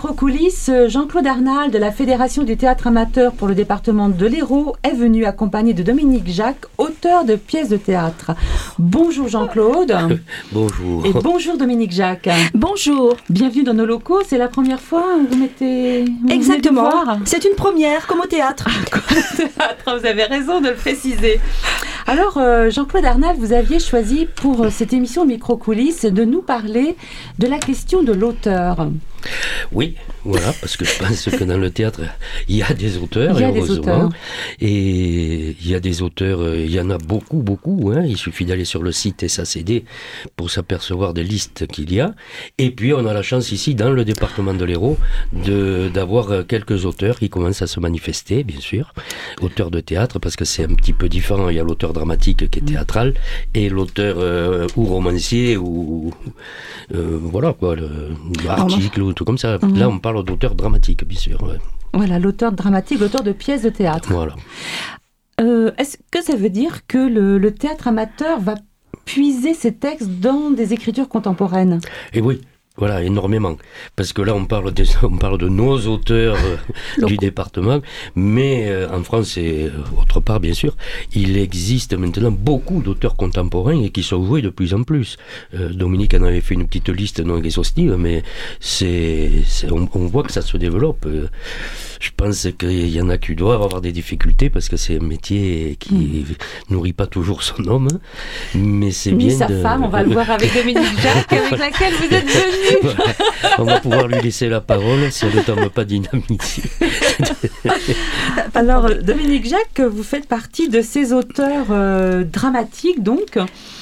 micro-coulisses, Jean-Claude Arnal de la Fédération du théâtre amateur pour le département de l'Hérault est venu accompagné de Dominique Jacques, auteur de pièces de théâtre. Bonjour Jean-Claude. Bonjour. Et bonjour Dominique Jacques. Bonjour. Bienvenue dans nos locaux, c'est la première fois que vous mettez... Exactement, c'est une première, comme au théâtre. Vous avez raison de le préciser. Alors Jean-Claude Arnal, vous aviez choisi pour cette émission Micro-coulisses de nous parler de la question de l'auteur. Oui, voilà, parce que je pense que dans le théâtre, il y a des auteurs, heureusement. Et il y a des auteurs, il y en a beaucoup, hein. Il suffit d'aller sur le site SACD pour s'apercevoir des listes qu'il y a. Et puis, on a la chance ici, dans le département de l'Hérault, d'avoir quelques auteurs qui commencent à se manifester, bien sûr. Auteurs de théâtre, parce que c'est un petit peu différent. Il y a l'auteur dramatique qui est théâtral, et l'auteur ou romancier, ou voilà quoi, l'article, ou tout comme ça. Là, on parle d'auteur dramatique, bien sûr. Ouais. Voilà, l'auteur dramatique, l'auteur de pièces de théâtre. Voilà. Est-ce que ça veut dire que le théâtre amateur va puiser ses textes dans des écritures contemporaines ? Et oui. Voilà, énormément. Parce que là, on parle de nos auteurs du département, mais en France et autre part, bien sûr, il existe maintenant beaucoup d'auteurs contemporains et qui sont joués de plus en plus. Dominique en avait fait une petite liste non exhaustive, mais on voit que ça se développe. Je pense qu'il y en a qui doivent avoir des difficultés parce que c'est un métier qui nourrit pas toujours son homme, mais c'est ni bien sa femme, on va le voir avec Dominique Jacques, avec laquelle vous êtes venu. Voilà. On va pouvoir lui laisser la parole si elle ne tombe pas d'inamitié. Alors, Dominique Jacques, vous faites partie de ces auteurs dramatiques, donc,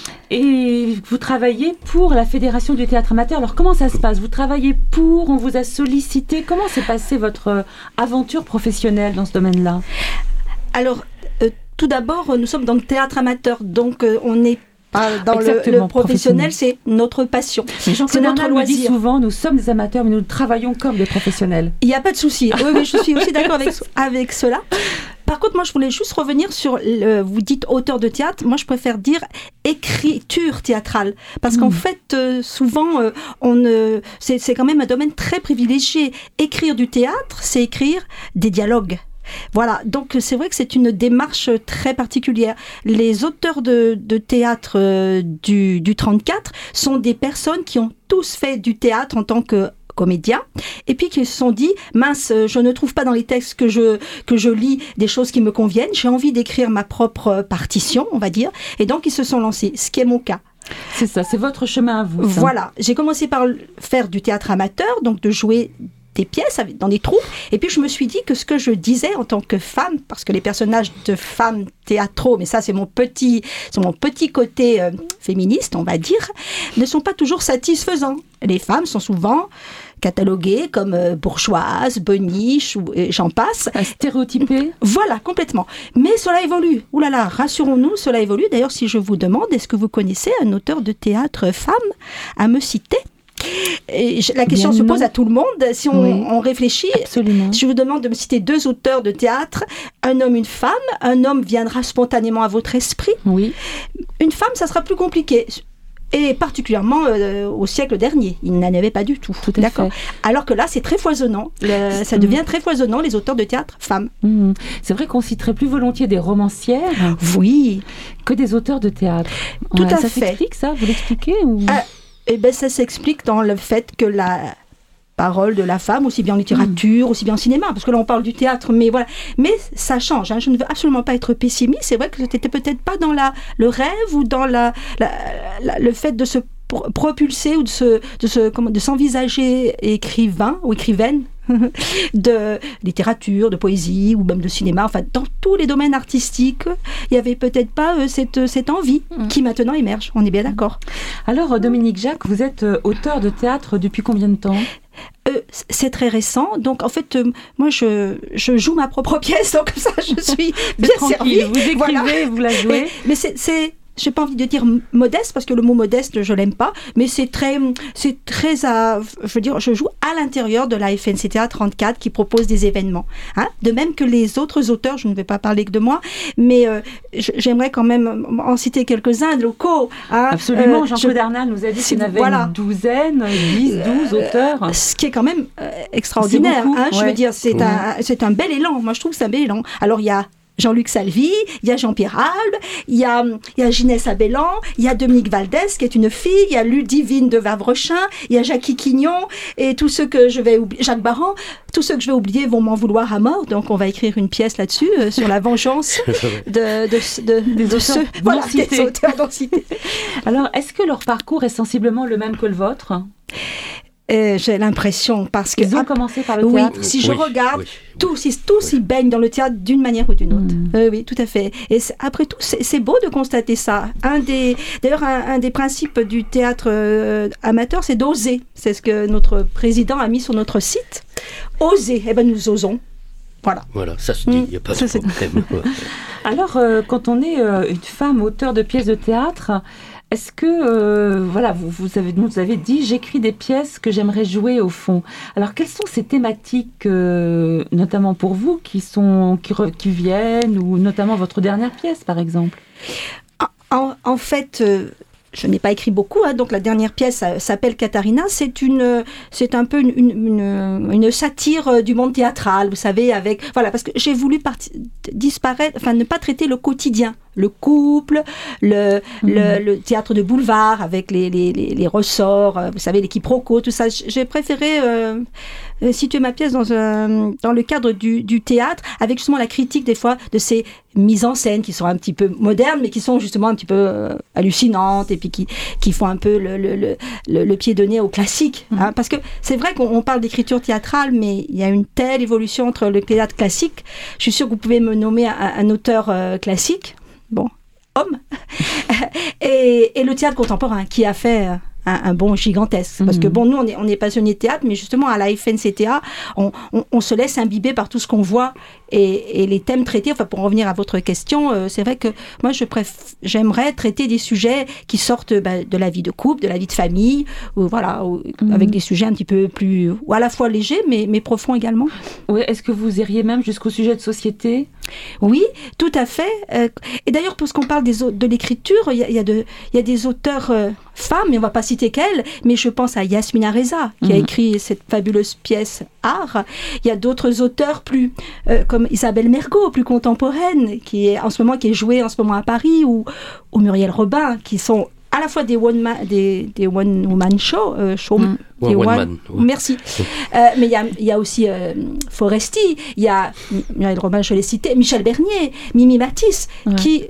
et vous travaillez pour la Fédération du théâtre amateur. Alors, comment ça se passe ? Vous travaillez pour, on vous a sollicité. Comment s'est passée votre aventure professionnelle dans ce domaine-là ? Alors, tout d'abord, nous sommes dans le théâtre amateur, donc on n'est dans le professionnel, c'est notre passion. Mais Jean-Claude Arnal nous dit souvent, nous sommes des amateurs, mais nous travaillons comme des professionnels. Il n'y a pas de souci. Oui, je suis aussi d'accord avec cela. Par contre, moi, je voulais juste revenir sur, vous dites auteur de théâtre, moi, je préfère dire écriture théâtrale. Parce qu'en fait, souvent, c'est quand même un domaine très privilégié. Écrire du théâtre, c'est écrire des dialogues. Voilà, donc c'est vrai que c'est une démarche très particulière. Les auteurs de théâtre du 34 sont des personnes qui ont tous fait du théâtre en tant que comédiens, et puis qui se sont dit, mince, je ne trouve pas dans les textes que je lis des choses qui me conviennent, j'ai envie d'écrire ma propre partition, on va dire, et donc ils se sont lancés, ce qui est mon cas. C'est ça, c'est votre chemin à vous. Ça. Voilà, j'ai commencé par faire du théâtre amateur, donc de jouer des pièces dans des troupes, et puis je me suis dit que ce que je disais en tant que femme, parce que les personnages de femmes théâtraux, mais ça c'est mon petit côté féministe, on va dire, ne sont pas toujours satisfaisants. Les femmes sont souvent cataloguées comme bourgeoises, boniches, et j'en passe. Stéréotypées. Voilà, complètement. Mais cela évolue. Ouh là là, rassurons-nous, cela évolue. D'ailleurs, si je vous demande, est-ce que vous connaissez un auteur de théâtre femme à me citer ? Et la question se pose à tout le monde si on réfléchit. Absolument. Si je vous demande de me citer 2 auteurs de théâtre, un homme, une femme, un homme viendra spontanément à votre esprit. Oui. Une femme, ça sera plus compliqué. Et particulièrement au siècle dernier, il n'en avait pas du tout. Tout à fait. Alors que là, c'est très foisonnant. Ça devient très foisonnant, les auteurs de théâtre femmes. C'est vrai qu'on citerait plus volontiers des romancières que des auteurs de théâtre. Tout à fait. Ça s'explique, ça ? Vous l'expliquez ou... Eh bien, ça s'explique dans le fait que la parole de la femme, aussi bien en littérature, aussi bien en cinéma, parce que là on parle du théâtre, mais voilà. Mais ça change, hein. Je ne veux absolument pas être pessimiste. C'est vrai que c'était peut-être pas dans le rêve ou dans le fait de se propulser ou de s'envisager écrivain ou écrivaine de littérature, de poésie ou même de cinéma, enfin dans tous les domaines artistiques, il n'y avait peut-être pas cette envie qui maintenant émerge, on est bien d'accord. Alors Dominique Jacques, vous êtes auteur de théâtre depuis combien de temps ? C'est très récent, donc en fait moi je joue ma propre pièce, donc ça je suis bien servie. Vous écrivez, vous la jouez. Mais c'est j'ai pas envie de dire modeste, parce que le mot modeste, je l'aime pas, mais c'est très je veux dire, je joue à l'intérieur de la FNCTA 34 qui propose des événements. Hein, de même que les autres auteurs, je ne vais pas parler que de moi, mais j'aimerais quand même en citer quelques-uns locaux. Hein, absolument, Jean-Claude Arnal nous a dit qu'il y en avait une douzaine, 10, 12 auteurs. Ce qui est quand même extraordinaire. Hein, je veux dire, c'est un bel élan. Moi, je trouve que c'est un bel élan. Alors, il y a Jean-Luc Salvi, il y a Jean-Pierre Albe, il y a Ginès Abellan, il y a Dominique Valdès qui est une fille, il y a Ludivine de Vavrechin, il y a Jackie Quignon, et tous ceux que je vais oublier, Jacques Baran, tous ceux que je vais oublier vont m'en vouloir à mort, donc on va écrire une pièce là-dessus, sur la vengeance des auteurs non cités. Alors, est-ce que leur parcours est sensiblement le même que le vôtre ? J'ai l'impression, parce que... Ils ont commencé par le théâtre. Oui, si je regarde, tous y baignent dans le théâtre d'une manière ou d'une autre. Oui, tout à fait. Et après tout, c'est beau de constater ça. D'ailleurs, un des principes du théâtre amateur, c'est d'oser. C'est ce que notre président a mis sur notre site. Oser. Eh bien, nous osons. Voilà, ça se dit, il n'y a pas de problème. Alors, quand on est une femme auteure de pièces de théâtre... Est-ce que, vous avez dit, j'écris des pièces que j'aimerais jouer au fond. Alors, quelles sont ces thématiques, notamment pour vous, qui viennent, ou notamment votre dernière pièce, par exemple ? En fait... je n'ai pas écrit beaucoup, hein, donc la dernière pièce s'appelle Katharina. C'est un peu une satire du monde théâtral, vous savez, parce que j'ai voulu ne pas traiter le quotidien, le couple, le théâtre de boulevard avec les ressorts, vous savez, les quiproquos, tout ça. J'ai préféré situer ma pièce dans le cadre du théâtre, avec justement la critique des fois de ces mises en scène qui sont un petit peu modernes, mais qui sont justement un petit peu hallucinantes, et puis qui font un peu le pied de nez au classique. Hein, parce que c'est vrai qu'on parle d'écriture théâtrale, mais il y a une telle évolution entre le théâtre classique. Je suis sûre que vous pouvez me nommer un auteur classique, homme, et le théâtre contemporain, qui a fait... un bond gigantesque. Parce que nous, on est passionnés de théâtre, mais justement, à la FNCTA, on se laisse imbiber par tout ce qu'on voit et les thèmes traités. Enfin, pour revenir à votre question, c'est vrai que moi, j'aimerais traiter des sujets qui sortent de la vie de couple, de la vie de famille, avec des sujets un petit peu plus, ou à la fois légers, mais profonds également. Oui, est-ce que vous iriez même jusqu'au sujet de société ? Oui, tout à fait. Et d'ailleurs, puisqu'on parle de l'écriture, il y a des auteurs femmes, mais on ne va pas citer qu'elles, mais je pense à Yasmina Reza, qui a écrit cette fabuleuse pièce Art. Il y a d'autres auteurs comme Isabelle Mergo, plus contemporaine, qui est jouée en ce moment à Paris, ou Muriel Robin, qui sont à la fois des one-woman show, merci. Mais il y a aussi Foresti, il y a Muriel Robin, je l'ai cité, Michel Bernier, Mimi Matisse, qui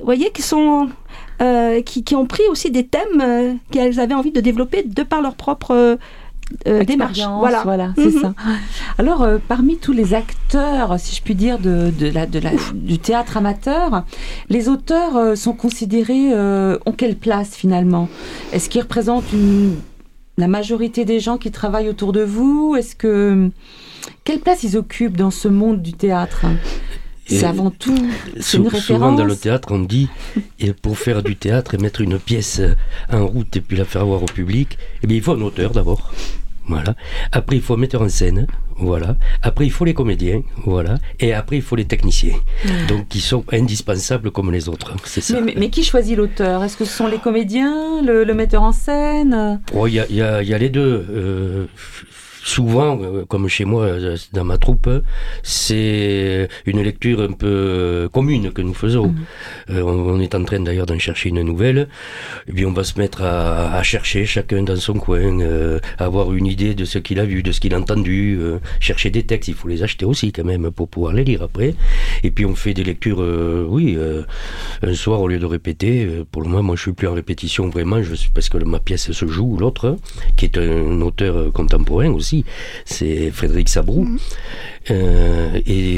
ont pris aussi des thèmes qu'elles avaient envie de développer de par leur propre démarche. Voilà, c'est ça. Alors, parmi tous les acteurs, si je puis dire, du théâtre amateur, les auteurs sont considérés, ont quelle place finalement ? Est-ce qu'ils représentent la majorité des gens qui travaillent autour de vous ? Quelle place ils occupent dans ce monde du théâtre ? C'est avant tout une référence. Souvent dans le théâtre, on dit, et pour faire du théâtre et mettre une pièce en route et puis la faire voir au public, il faut un auteur d'abord. Voilà. Après, il faut un metteur en scène. Voilà. Après, il faut les comédiens. Voilà. Et après, il faut les techniciens. Donc, qui sont indispensables comme les autres. C'est ça. Mais qui choisit l'auteur ? Est-ce que ce sont les comédiens, le metteur en scène ? Il y a les deux. Souvent, comme chez moi, dans ma troupe, c'est une lecture un peu commune que nous faisons. On est en train d'ailleurs d'en chercher une nouvelle. Et puis on va se mettre à chercher chacun dans son coin, avoir une idée de ce qu'il a vu, de ce qu'il a entendu, chercher des textes. Il faut les acheter aussi quand même pour pouvoir les lire après. Et puis on fait des lectures, un soir au lieu de répéter. Pour le moment, moi je suis plus en répétition vraiment, parce que ma pièce se joue. L'autre, qui est un auteur contemporain aussi, c'est Frédéric Sabrou. Et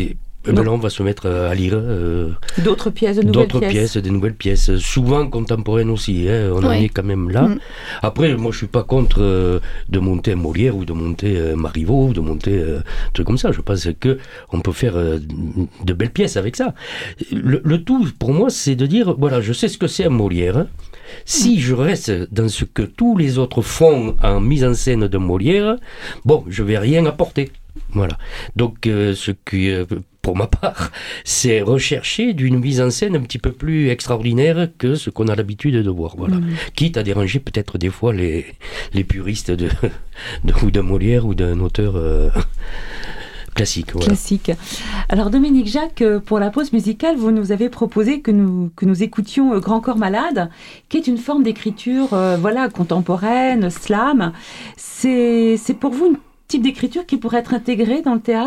là, on va se mettre à lire d'autres pièces, des nouvelles pièces, souvent contemporaines aussi, hein, on en est quand même là. Après, moi je suis pas contre de monter un Molière ou de monter Marivaux, ou de monter un truc comme ça. Je pense que on peut faire de belles pièces avec ça. Le tout pour moi, c'est de dire, voilà, je sais ce que c'est un Molière, hein. Si je reste dans ce que tous les autres font en mise en scène de Molière, bon, je vais rien apporter. Voilà. Donc, ce qui, pour ma part, c'est rechercher d'une mise en scène un petit peu plus extraordinaire que ce qu'on a l'habitude de voir. Voilà. Quitte à déranger peut-être des fois les puristes ou de Molière ou d'un auteur classique. Voilà. Classique. Alors, Dominique Jacques, pour la pause musicale, vous nous avez proposé que nous écoutions Grand Corps Malade, qui est une forme d'écriture contemporaine, slam. C'est pour vous une type d'écriture qui pourrait être intégrée dans le théâtre ?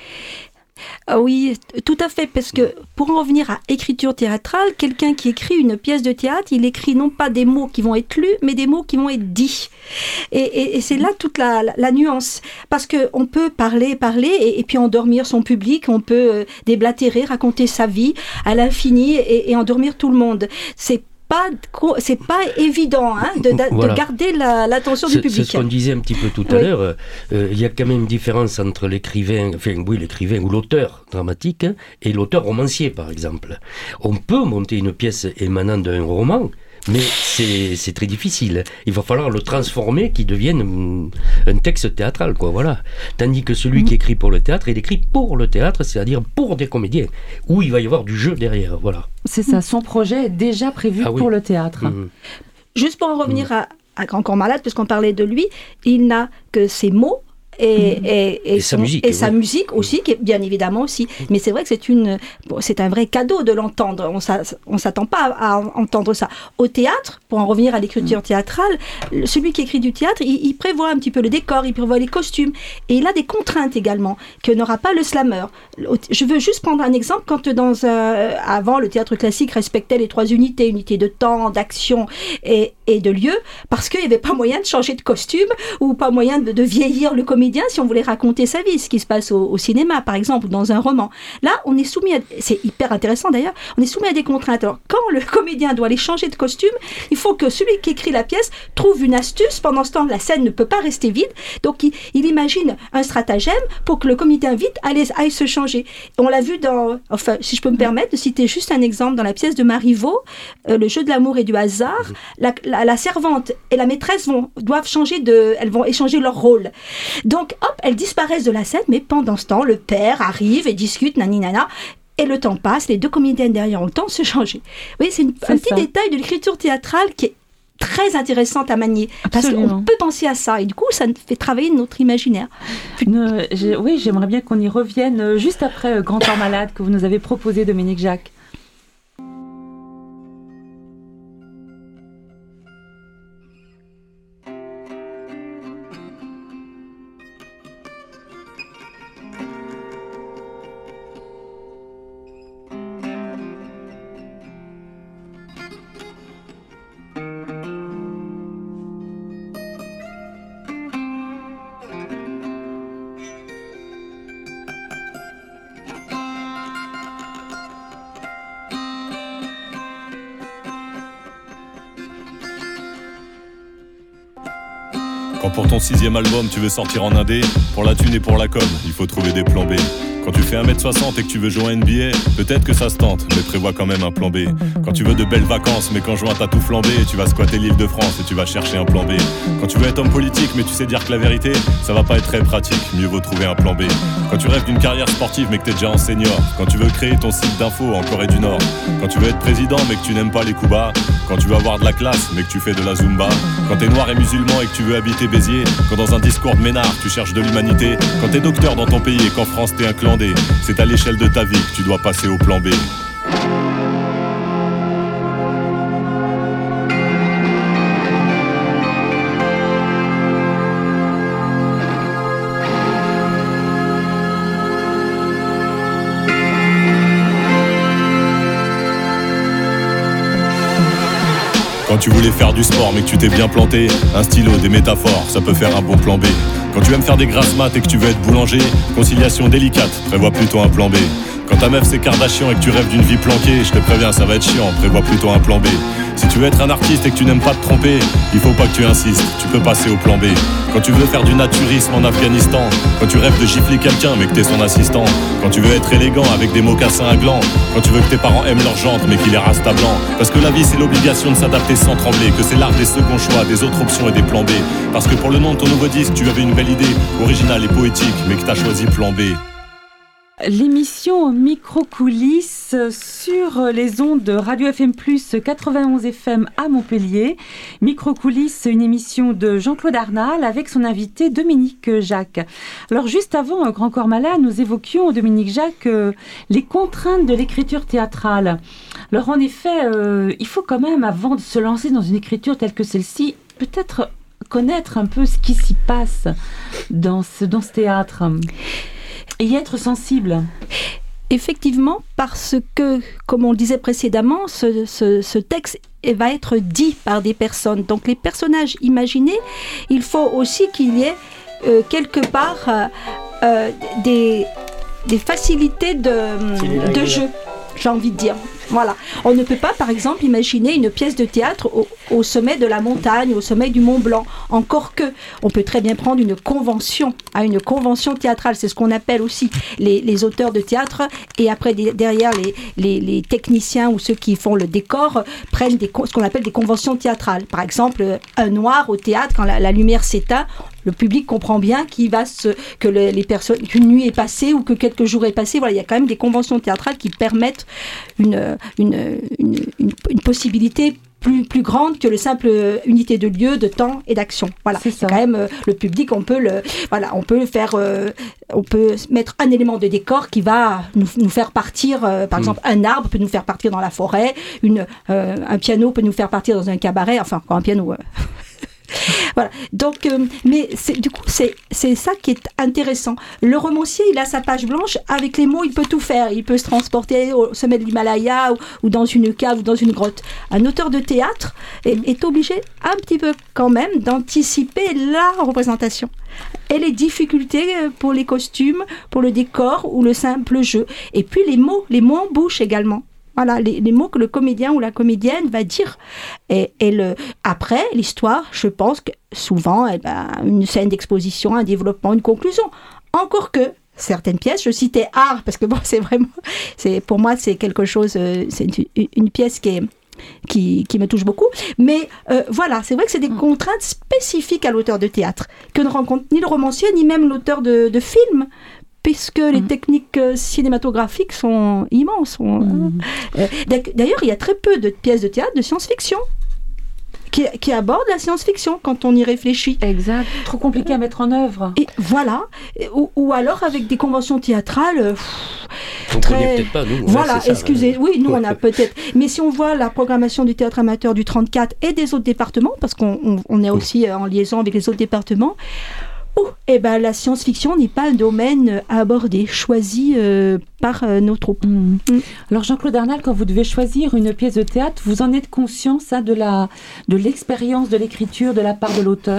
Oui, tout à fait, parce que pour en revenir à écriture théâtrale, quelqu'un qui écrit une pièce de théâtre, il écrit non pas des mots qui vont être lus, mais des mots qui vont être dits. Et c'est là toute la nuance, parce qu'on peut parler, et puis endormir son public, on peut déblatérer, raconter sa vie à l'infini et endormir tout le monde. C'est pas évident de garder l'attention du public. C'est ce qu'on disait un petit peu tout à l'heure. Il y a quand même une différence entre l'écrivain ou l'auteur dramatique et l'auteur romancier, par exemple. On peut monter une pièce émanant d'un roman, mais c'est très difficile. Il va falloir le transformer, qu'il devienne un texte théâtral, quoi, voilà. Tandis que celui qui écrit pour le théâtre, il écrit pour le théâtre, c'est-à-dire pour des comédiens, où il va y avoir du jeu derrière, voilà. C'est ça, son projet est déjà prévu pour le théâtre. Juste pour en revenir à Grand Corps Malade, puisqu'on parlait de lui, il n'a que ses mots, et sa musique aussi, qui est bien évidemment aussi. Mais c'est vrai que c'est un vrai cadeau de l'entendre. On s'attend pas à entendre ça. Au théâtre, pour en revenir à l'écriture théâtrale, celui qui écrit du théâtre, il prévoit un petit peu le décor, il prévoit les costumes, et il a des contraintes également que n'aura pas le slammer. Je veux juste prendre un exemple. Quand avant, le théâtre classique respectait les 3 unités, unité de temps, d'action et de lieu, parce qu'il n'y avait pas moyen de changer de costume ou pas moyen de vieillir le comédien si on voulait raconter sa vie, ce qui se passe au cinéma par exemple ou dans un roman. Là, on est soumis c'est hyper intéressant d'ailleurs, on est soumis à des contraintes. Alors quand le comédien doit aller changer de costume, il faut que celui qui écrit la pièce trouve une astuce. Pendant ce temps, la scène ne peut pas rester vide, donc il imagine un stratagème pour que le comédien vite aille se changer. On l'a vu si je peux me permettre de citer juste un exemple, dans la pièce de Marivaux, Le jeu de l'amour et du hasard, la servante et la maîtresse elles vont échanger leur rôle. Donc, hop, elles disparaissent de la scène, mais pendant ce temps, le père arrive et discute, nani-nana, et le temps passe, les 2 comédiennes derrière ont le temps de se changer. Oui, c'est un petit détail de l'écriture théâtrale qui est très intéressante à manier. Absolument. Parce qu'on peut penser à ça, et du coup, ça fait travailler notre imaginaire. Oui, j'aimerais bien qu'on y revienne juste après Grand Corps Malade, que vous nous avez proposé, Dominique Jacques. Quand pour ton 6e album tu veux sortir en indé, pour la thune et pour la com, il faut trouver des plans B. Quand tu fais 1m60 et que tu veux jouer à NBA, peut-être que ça se tente, mais prévois quand même un plan B. Quand tu veux de belles vacances, mais qu'en juin t'as tout flambé, tu vas squatter l'île de France et tu vas chercher un plan B. Quand tu veux être homme politique, mais tu sais dire que la vérité, ça va pas être très pratique, mieux vaut trouver un plan B. Quand tu rêves d'une carrière sportive, mais que t'es déjà en senior. Quand tu veux créer ton site d'info en Corée du Nord. Quand tu veux être président, mais que tu n'aimes pas les coups bas. Quand tu veux avoir de la classe, mais que tu fais de la Zumba. Quand t'es noir et musulman et que tu veux habiter Béziers. Quand dans un discours de ménard, tu cherches de l'humanité. Quand t'es docteur dans ton pays et qu'en France t'es un clandé. C'est à l'échelle de ta vie que tu dois passer au plan B. Quand tu voulais faire du sport mais que tu t'es bien planté, un stylo, des métaphores, ça peut faire un bon plan B. Quand tu aimes faire des grasses maths et que tu veux être boulanger, conciliation délicate, prévois plutôt un plan B. Quand ta meuf c'est Kardashian et que tu rêves d'une vie planquée, je te préviens ça va être chiant, prévois plutôt un plan B. Si tu veux être un artiste et que tu n'aimes pas te tromper, il faut pas que tu insistes, tu peux passer au plan B. Quand tu veux faire du naturisme en Afghanistan, quand tu rêves de gifler quelqu'un mais que t'es son assistant, quand tu veux être élégant avec des mocassins à gland, quand tu veux que tes parents aiment leurs jantes mais qu'ils les rasta blanc. Parce que la vie c'est l'obligation de s'adapter sans trembler, que c'est l'art des seconds choix, des autres options et des plans B. Parce que pour le nom de ton nouveau disque, tu avais une belle idée, originale et poétique, mais que t'as choisi plan B. L'émission Micro-coulisses sur les ondes de Radio FM+, 91 FM à Montpellier. Micro-coulisses, une émission de Jean-Claude Arnal avec son invité Dominique Jacques. Alors juste avant Grand Corps Malade, nous évoquions, Dominique Jacques, les contraintes de l'écriture théâtrale. Alors en effet, il faut quand même, avant de se lancer dans une écriture telle que celle-ci, peut-être connaître un peu ce qui s'y passe dans ce théâtre. Et y être sensible. Effectivement, parce que, comme on le disait précédemment, ce texte va être dit par des personnes. Donc les personnages imaginés, il faut aussi qu'il y ait quelque part des facilités de jeu, j'ai envie de dire. Voilà. On ne peut pas, par exemple, imaginer une pièce de théâtre au sommet de la montagne, au sommet du Mont Blanc. Encore que, on peut très bien prendre une convention théâtrale. C'est ce qu'on appelle aussi les auteurs de théâtre. Et après, derrière, les techniciens ou ceux qui font le décor prennent ce qu'on appelle des conventions théâtrales. Par exemple, un noir au théâtre, quand la lumière s'éteint, le public comprend bien que les personnes, qu'une nuit est passée ou que quelques jours est passé. Voilà, il y a quand même des conventions théâtrales qui permettent une possibilité plus grande que le simple unité de lieu, de temps et d'action. Voilà, c'est quand même le public. On peut mettre un élément de décor qui va nous faire partir. Par exemple, un arbre peut nous faire partir dans la forêt. Un piano peut nous faire partir dans un cabaret. Enfin, quand un piano. Voilà. Donc, mais c'est ça qui est intéressant. Le romancier, il a sa page blanche. Avec les mots, il peut tout faire. Il peut se transporter au sommet de l'Himalaya ou dans une cave ou dans une grotte. Un auteur de théâtre est obligé un petit peu quand même d'anticiper la représentation et les difficultés pour les costumes, pour le décor ou le simple jeu. Et puis les mots en bouche également. Voilà, les mots que le comédien ou la comédienne va dire. Après, l'histoire, je pense que souvent, une scène d'exposition, un développement, une conclusion. Encore que certaines pièces, je citais Art, parce que bon, pour moi, c'est quelque chose, c'est une pièce qui me touche beaucoup. Mais voilà, c'est vrai que c'est des contraintes spécifiques à l'auteur de théâtre, que ne rencontre ni le romancier, ni même l'auteur de film. Puisque les techniques cinématographiques sont immenses. D'ailleurs, il y a très peu de pièces de théâtre de science-fiction qui abordent la science-fiction quand on y réfléchit. Exact. Trop compliqué à mettre en œuvre. Et voilà. Ou alors avec des conventions théâtrales. On ne connaît peut-être pas, nous. Voilà, excusez. Oui, nous, on a peut-être. Mais si on voit la programmation du théâtre amateur du 34 et des autres départements, parce qu'on est aussi en liaison avec les autres départements, la science-fiction n'est pas un domaine à aborder, choisi par nos troupes. Alors Jean-Claude Arnal, quand vous devez choisir une pièce de théâtre, vous en êtes conscient, ça, de l'expérience de l'écriture de la part de l'auteur ?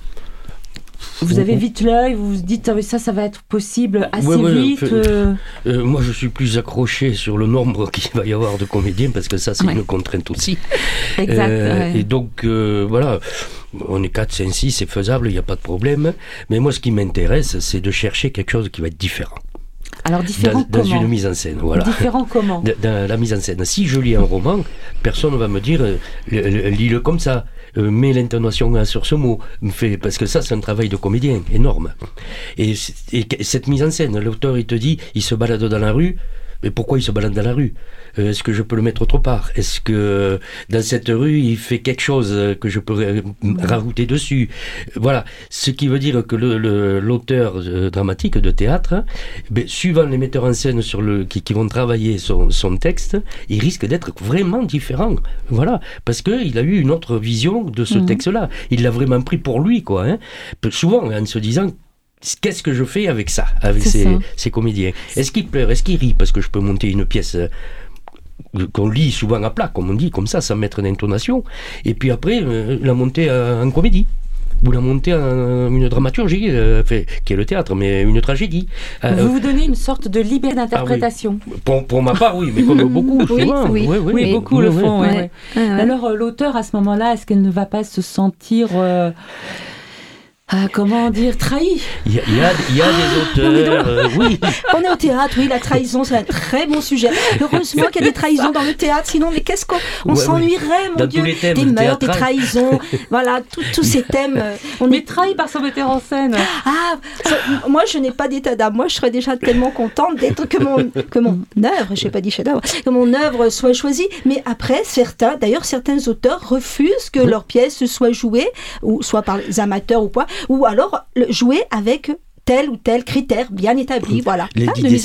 Vous avez vite l'œil, vous vous dites ça va être possible assez vite. Moi, je suis plus accroché sur le nombre qu'il va y avoir de comédiens parce que ça, c'est une contrainte aussi. Exact. Et donc, voilà, on est 4, 5, 6, c'est faisable, il n'y a pas de problème. Mais moi, ce qui m'intéresse, c'est de chercher quelque chose qui va être différent. Alors, différent comment ? Dans une mise en scène, voilà. Différent comment ? Dans la mise en scène. Si je lis un roman, personne ne va me dire lis-le comme ça. Mets l'intonation sur ce mot, parce que ça c'est un travail de comédien énorme. Et cette mise en scène, l'auteur il te dit, il se balade dans la rue, mais pourquoi il se balade dans la rue ? Est-ce que je peux le mettre autre part ? Est-ce que dans cette rue il fait quelque chose que je peux rajouter dessus ? Voilà, ce qui veut dire que l'auteur dramatique de théâtre, suivant les metteurs en scène qui vont travailler son texte, il risque d'être vraiment différent. Voilà, parce qu'il a eu une autre vision de ce texte-là. Il l'a vraiment pris pour lui, quoi. Souvent en se disant, qu'est-ce que je fais avec ça, avec ces comédiens ? Est-ce qu'ils pleurent ? Est-ce qu'ils rient ? Parce que je peux monter une pièce qu'on lit souvent à plat, comme on dit, comme ça, sans mettre d'intonation, et puis après, la monter en comédie. Ou la monter en une dramaturgie, qui est le théâtre, mais une tragédie. Vous vous donnez une sorte de liberté d'interprétation. Pour ma part, oui, mais comme beaucoup, souvent. Oui, beaucoup le font. Ouais. Alors, l'auteur, à ce moment-là, est-ce qu'elle ne va pas se sentir... comment dire, trahi. Il y a des auteurs, oui. On est au théâtre, oui, la trahison, c'est un très bon sujet. Heureusement qu'il y a des trahisons dans le théâtre, sinon, mais qu'est-ce qu'on s'ennuierait, mon dans Dieu. Tous les thèmes, des meurtres, des trahisons, voilà, tous ces thèmes. On est trahi par son metteur en scène. Moi, je n'ai pas d'état d'âme. Moi, je serais déjà tellement contente d'être que mon œuvre, je n'ai pas dit chef-d'œuvre, que mon œuvre soit choisie. Mais après, certains auteurs refusent que leur pièce soit jouée, ou soit par les amateurs ou quoi, ou alors jouer avec tel ou tel critère bien établi, voilà. Les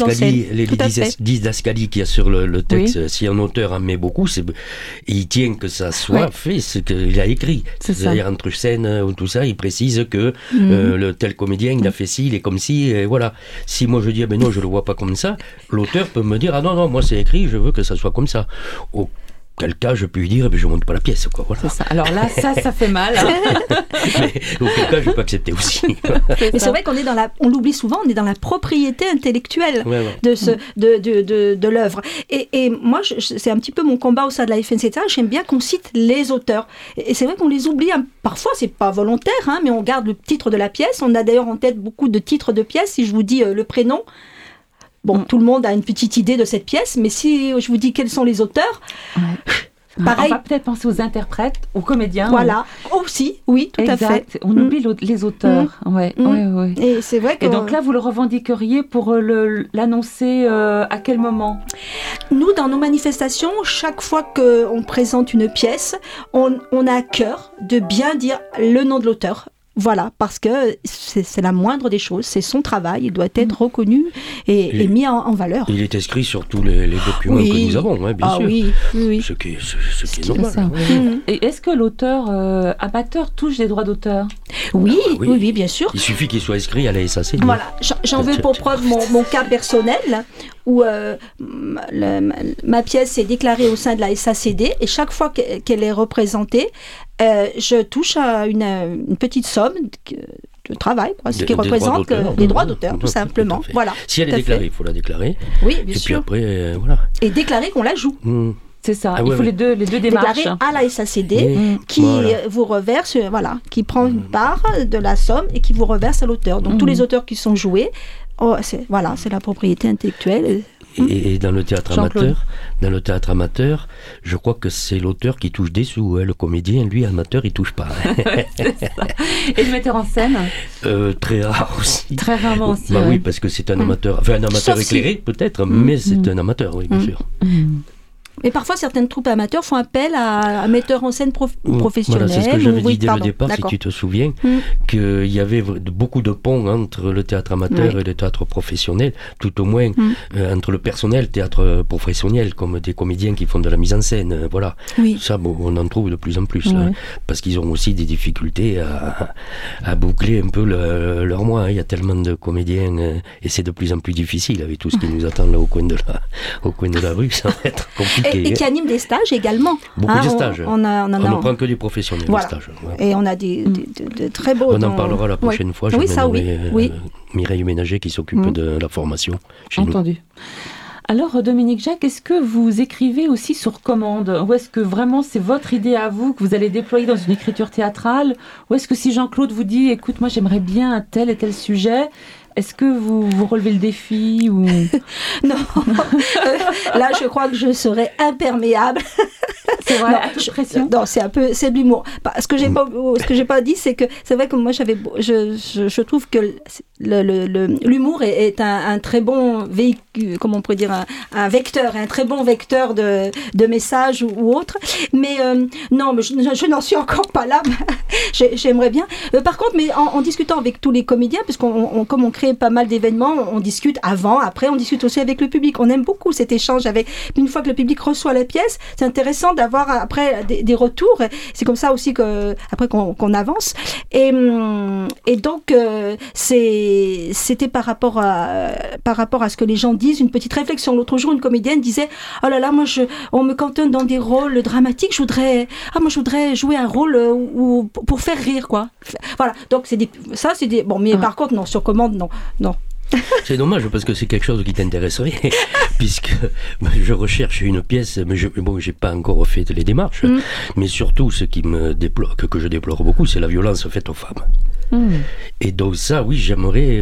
didascalies qu'il y a sur le texte, oui. Si un auteur en met beaucoup, il tient que ça soit fait, ce qu'il a écrit. C'est-à-dire entre scènes ou tout ça, il précise que le tel comédien, il a fait ci, il est comme ci, et voilà. Si moi je dis, non, je le vois pas comme ça, l'auteur peut me dire, non, moi c'est écrit, je veux que ça soit comme ça. Quel cas je peux lui dire, je ne monte pas la pièce, quoi. Voilà. C'est ça. Alors là, ça fait mal. Mais auquel cas, je peux accepter aussi. Mais c'est vrai qu'on est on l'oublie souvent, on est dans la propriété intellectuelle de l'œuvre. Et moi, c'est un petit peu mon combat au sein de la FNCTA. J'aime bien qu'on cite les auteurs. Et c'est vrai qu'on les oublie. Parfois, c'est pas volontaire, mais on garde le titre de la pièce. On a d'ailleurs en tête beaucoup de titres de pièces. Si je vous dis le prénom. Bon, tout le monde a une petite idée de cette pièce, mais si je vous dis quels sont les auteurs, pareil. On va peut-être penser aux interprètes, aux comédiens. Voilà, aussi, oui, tout à fait. On oublie les auteurs. Ouais. Et c'est vrai que... Et donc là, vous le revendiqueriez pour l'annoncer à quel moment ? Nous, dans nos manifestations, chaque fois qu'on présente une pièce, on a à cœur de bien dire le nom de l'auteur. Voilà, parce que c'est la moindre des choses, c'est son travail, il doit être reconnu et mis en valeur. Il est inscrit sur tous les documents que nous avons, bien sûr. Oui. Ce qui est normal. Et est-ce que l'auteur amateur touche des droits d'auteur ? Oui, bien sûr. Il suffit qu'il soit inscrit à la SACD. Voilà, j'en veux pour preuve mon cas personnel, où ma pièce est déclarée au sein de la SACD, et chaque fois qu'elle est représentée, je touche à une petite somme de travail, ce qui représente les droits d'auteur, tout simplement. Voilà. Si elle est déclarée, il faut la déclarer. Oui, bien sûr. Et puis après, voilà. Et déclarer qu'on la joue. C'est ça, il faut les deux démarches. Déclarer à la SACD qui vous reverse, qui prend une part de la somme et qui vous reverse à l'auteur. Donc tous les auteurs qui sont joués, c'est la propriété intellectuelle. Et dans le théâtre amateur, je crois que c'est l'auteur qui touche des sous. Le comédien, lui, amateur, il touche pas. Et le metteur en scène très rare aussi. Très rarement aussi. Oui, parce que c'est un amateur. Enfin, un amateur éclairé, peut-être, mais c'est un amateur, oui, bien sûr. Mais parfois, certaines troupes amateurs font appel à un metteur en scène professionnel. Voilà, c'est ce que j'avais dit dès le départ, si tu te souviens, qu'il y avait beaucoup de ponts entre le théâtre amateur et le théâtre professionnel, tout au moins entre le personnel théâtre professionnel, comme des comédiens qui font de la mise en scène. Voilà. Oui. Ça, on en trouve de plus en plus, là, parce qu'ils ont aussi des difficultés à boucler un peu leur mois. Il y a tellement de comédiens, et c'est de plus en plus difficile avec tout ce qui nous attend là au coin de la rue. Ça va être compliqué. Et qui anime des stages également. Beaucoup de stages. On ne prend que des professionnels, voilà. Les stages. Et on a des très beaux... On en parlera la prochaine fois. Je vais Mireille Ménager qui s'occupe de la formation chez nous. Entendu. Alors, Dominique Jacques, est-ce que vous écrivez aussi sur commande ? Ou est-ce que vraiment c'est votre idée à vous que vous allez déployer dans une écriture théâtrale ? Ou est-ce que si Jean-Claude vous dit « Écoute, moi j'aimerais bien un tel et tel sujet », est-ce que vous relevez le défi ou... Non, là je crois que je serais imperméable. C'est vrai, à toute pression. Non, c'est de l'humour. Ce que j'ai pas dit, c'est que c'est vrai que moi je trouve que l'humour est un très bon véhicule, comment on pourrait dire, un vecteur, un très bon vecteur de messages ou autre. Mais non, mais je n'en suis encore pas là. J'aimerais bien. Par contre, mais en discutant avec tous les comédiens, parce comme on crée pas mal d'événements, on discute avant, après, on discute aussi avec le public. On aime beaucoup cet échange avec. Une fois que le public reçoit la pièce, c'est intéressant d'avoir après des retours. C'est comme ça aussi après qu'on avance. Et donc c'est Et c'était par rapport à ce que les gens disent, une petite réflexion. L'autre jour, une comédienne disait « Oh là là, moi, on me cantonne dans des rôles dramatiques, je voudrais jouer un rôle pour faire rire, quoi. » Voilà, donc bon, mais par contre, non, sur commande, non. C'est dommage parce que c'est quelque chose qui t'intéresserait, puisque je recherche une pièce, mais j'ai pas encore fait les démarches, mais surtout ce qui que je déplore beaucoup, c'est la violence faite aux femmes. Et donc ça, oui, j'aimerais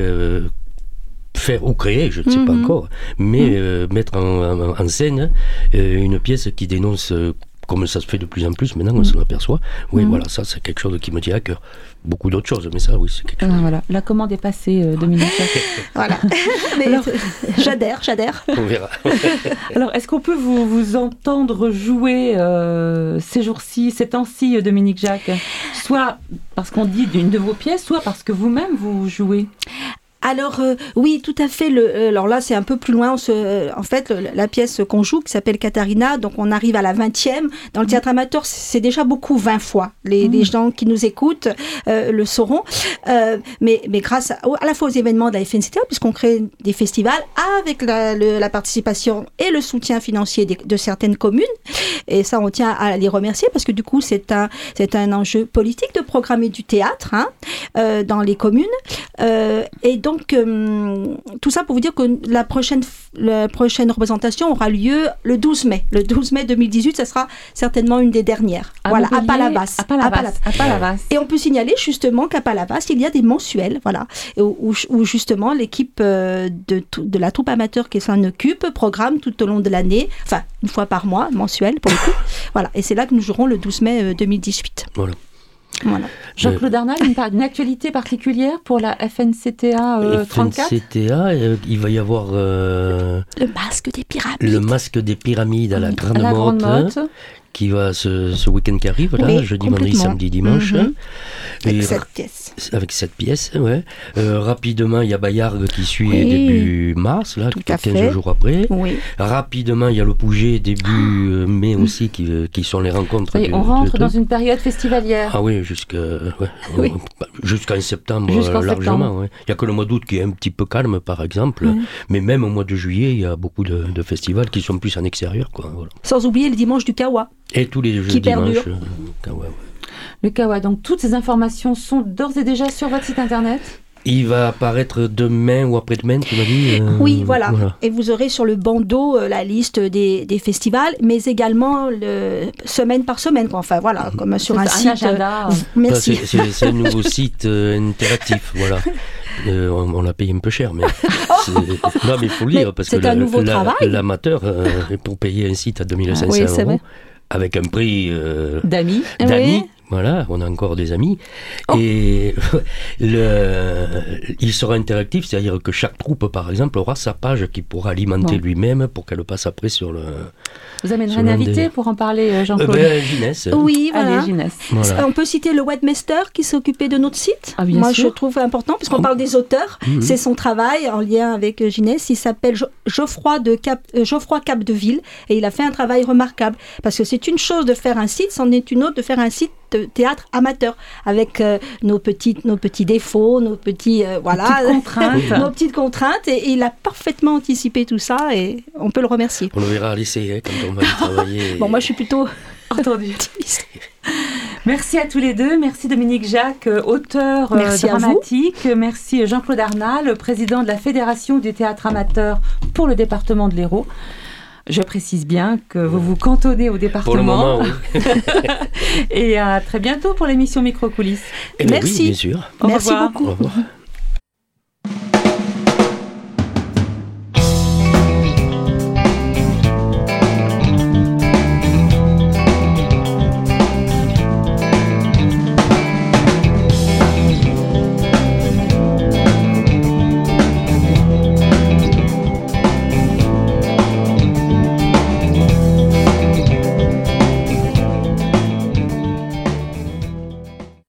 faire ou créer, je ne sais pas encore, mais mettre en scène une pièce qui dénonce, comme ça se fait de plus en plus, maintenant on s'en aperçoit. Oui, voilà, ça c'est quelque chose qui me tient à cœur. Beaucoup d'autres choses, mais ça, oui, c'est quelque chose. Voilà, la commande est passée, Dominique. Voilà. Mais alors, j'adhère. On verra. Alors, est-ce qu'on peut vous entendre jouer ces temps-ci, Dominique Jacques, soit parce qu'on dit d'une de vos pièces, soit parce que vous-même vous jouez? Alors oui, tout à fait. Alors là, c'est un peu plus loin. En fait, la pièce qu'on joue, qui s'appelle Katharina, donc on arrive à la 20e. Dans le théâtre amateur, c'est déjà beaucoup 20 fois. Les gens qui nous écoutent le sauront. Mais grâce à la fois aux événements de la FNCTA, puisqu'on crée des festivals avec la participation et le soutien financier de certaines communes. Et ça, on tient à les remercier parce que du coup, c'est un enjeu politique de programmer du théâtre dans les communes. Et donc, tout ça pour vous dire que la prochaine représentation aura lieu le 12 mai. Le 12 mai 2018, ça sera certainement une des dernières. Voilà, à Palavas. Et on peut signaler justement qu'à Palavas, il y a des mensuels, voilà, où justement l'équipe de la troupe amateur qui s'en occupe programme tout au long de l'année, enfin une fois par mois, mensuel pour le coup. Voilà, et c'est là que nous jouerons le 12 mai 2018. Voilà. Jean-Claude Arnal, une actualité particulière pour la FNCTA 34 FNCTA, il va y avoir le masque des pyramides. Le masque des pyramides à la Grande Motte, qui va ce week-end qui arrive, là, oui, jeudi, vendredi, samedi, dimanche. Avec 7 pièces. Avec 7 pièces, ouais. Rapidement, il y a Bayargues qui suit début mars, là, 15 jours après. Oui. Rapidement, il y a le Pouget début mai aussi, qui sont les rencontres. Et on rentre dans une période festivalière. Ah oui, jusqu'en septembre, largement. Ouais. Il n'y a que le mois d'août qui est un petit peu calme, par exemple. Mais même au mois de juillet, il y a beaucoup de festivals qui sont plus en extérieur, quoi. Voilà. Sans oublier le dimanche du Kawa. Et tous les jeudis dimanches. Le Kawa, donc toutes ces informations sont d'ores et déjà sur votre site internet? Il va apparaître demain ou après-demain, tu m'as dit Oui, voilà. Et vous aurez sur le bandeau la liste des festivals, mais également semaine par semaine. Enfin, voilà, comme sur un site. Agenda. Merci. C'est un nouveau site interactif, voilà. On l'a payé un peu cher, mais non, mais il faut le lire, parce que l'amateur, pour payer un site à 2500 €, avec un prix d'amis. Voilà, on a encore des amis. Et il sera interactif, c'est-à-dire que chaque troupe, par exemple, aura sa page qui pourra alimenter lui-même pour qu'elle passe après sur le... Vous amènerez un invité pour en parler, Jean-Claude? Ginès. Oui, voilà. Allez, Ginès. Voilà. On peut citer le webmaster qui s'occupait de notre site. Moi, je trouve important, puisqu'on parle des auteurs. C'est son travail en lien avec Ginès. Il s'appelle Geoffroy Capdeville et il a fait un travail remarquable. Parce que c'est une chose de faire un site, c'en est une autre de faire un site de théâtre amateur avec nos petits défauts, nos petites contraintes et il a parfaitement anticipé tout ça et on peut le remercier. On le verra à l'essai quand on va y travailler. Bon, moi je suis plutôt entendu. Merci à tous les deux. Merci Dominique Jacques, auteur dramatique. Merci Jean-Claude Arnal, président de la Fédération du théâtre amateur pour le département de l'Hérault. Je précise bien que vous vous cantonnez au département. Pour le moment, oui. Et à très bientôt pour l'émission Micro-Coulisses. Merci. Oui, bien sûr. Merci beaucoup. Au revoir.